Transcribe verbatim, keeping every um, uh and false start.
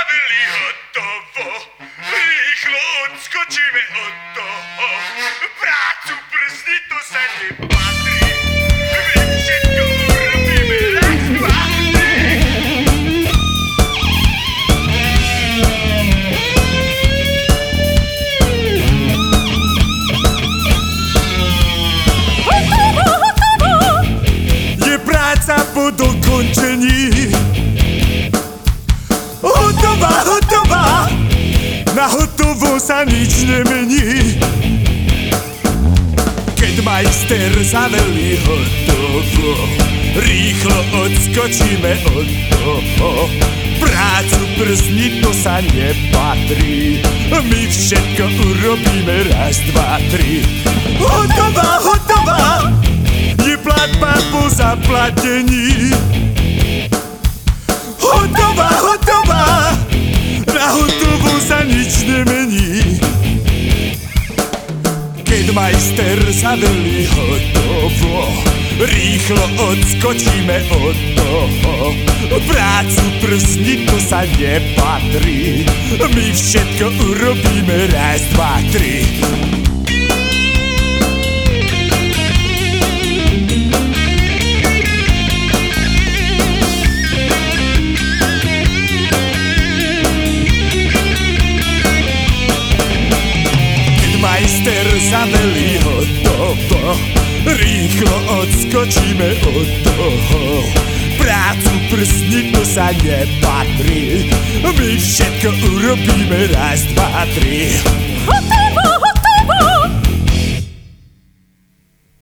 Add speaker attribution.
Speaker 1: zavili hotovo, rýchlo odskočíme od toho. Prácu brzdi, to sa nepatrí, my všetko urobíme raz, dva,
Speaker 2: Je práca po dokončení. Hotová, hotová, na hotovo sa nič nemení. Keď majster zaveli hotovo, rýchlo odskočíme od toho. Prácu brzniť to sa nepatrí, my všetko urobíme raz, dva, tri. Hotová, hotová, je platba po zaplatení. Hotová, hotová, na hotovo sa nič nemení. Keď majster zaveli hotovo, rýchlo odskočíme od toho. Prácu brzniť to sa nepatrí, my všetko urobíme raz, dva, tri. Majster zaveli hotovo, rýchlo odskočíme od toho. Prácu brzniť to sa nepatrí, my všetko urobíme raz, dva, tri.
Speaker 3: Hotovo!